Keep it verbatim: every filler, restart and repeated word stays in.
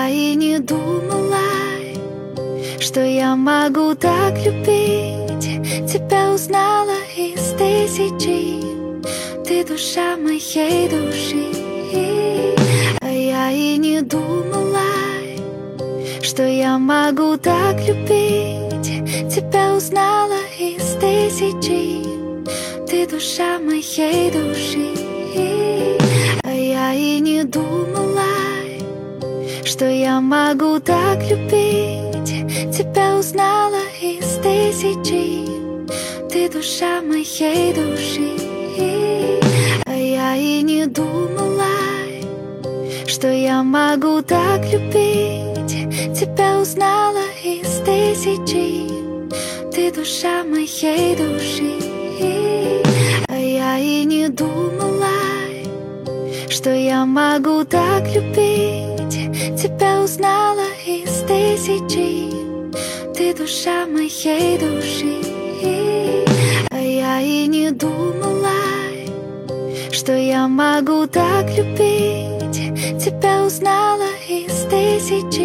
и не думала, что я могу так любить. Тебя узнала из тысячи, ты душа моей души. А я и не думала, что я могу так любить. Тебя узнала из тысячи, ты душа моей души. А я и не думала, что я могу так любить. Тебя узнала из тысячи, ты душа моей души. А я и не думала, что я могу так любить. Тебя узнала из тысячи, ты душа моей души. А я и не думала, что я могу так любить. Тебя узнала из тысячи, ты душа моей души. А я и не думала, что я могу так любить. Тебя узнала из тысячи,